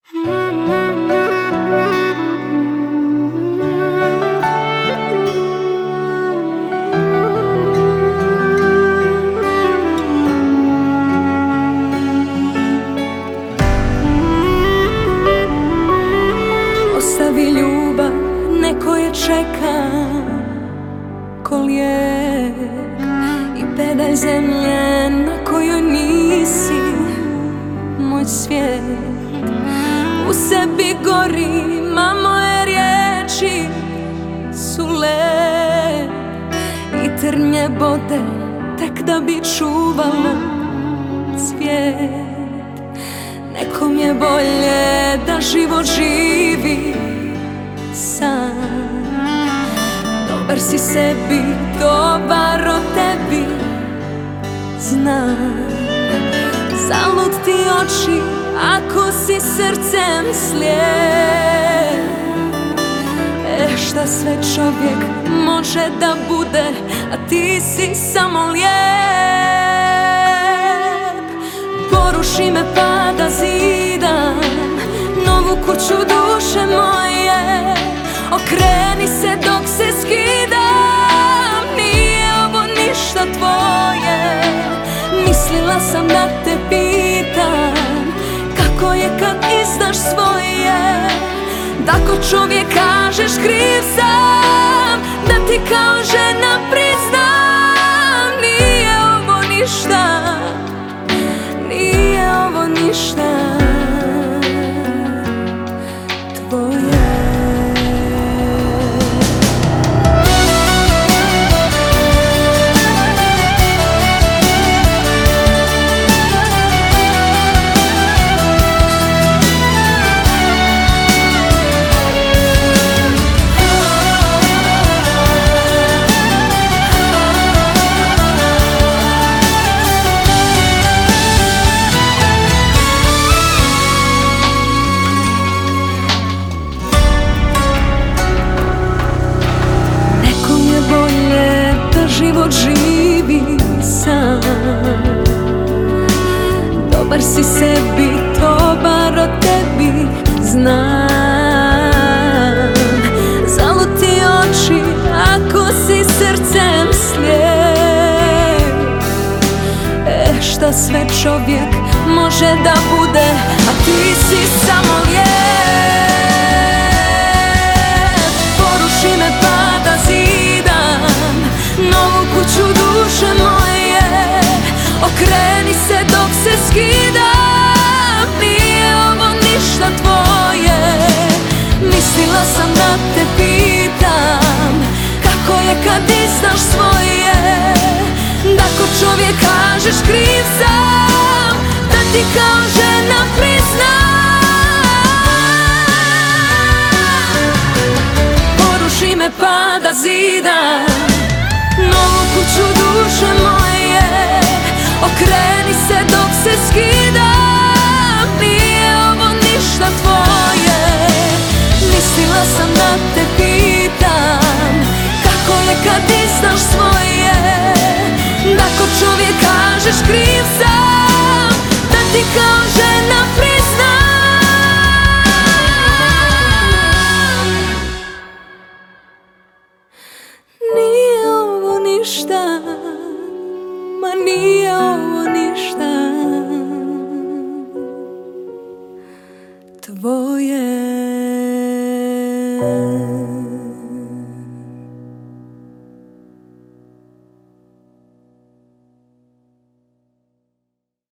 Ostavi ljubav, neko je čeka ko lijek i pedalj zemlje na kojoj nisi moj svijet. U sebi gorim, a moje riječi su led i trnje bode tek da bi čuvalo cvijet. Nekom je bolje da život živi sam. Dobar si sebi, dobar o tebi znam. Zalud ti oči ako si srcem slijep. Šta sve čovjek može da bude, a ti si samo lijep. Poruši me pa da zidam novu kuću duše moje. Okreni se dok se skidam, nije ovo ništa tvoje. Mislila sam da te pitam kako je kad izdaš svoje. Da ko čovjek kažeš kriv sam, da ti kao žena priznam. Nije ovo ništa, nije ovo ništa tvoje. Život živi sam. Dobar si sebi, dobar o tebi znam. Zalud ti oči ako si srcem slijep. Šta sve čovjek može da bude, a ti si samo lijep. Poruši me pa da zidam novu kuću duše moje. Okreni se dok se skidam, nije ovo ništa tvoje. Mislila sam da te pitam kako je kad izdaš svoje. Da ko čovjek kažeš kriv sam, da ti kao žena priznam. Poruši me pa da zidam novu kuću duše moje. Okreni se dok se skidam, nije ovo ništa tvoje. Mislila sam da te pitam kako je kad izdaš svoje. Da ko čovjek kažeš kriv sam, da ti kao žena priznam. Nije ovo ništa, ma nije ovo ništa tvoje.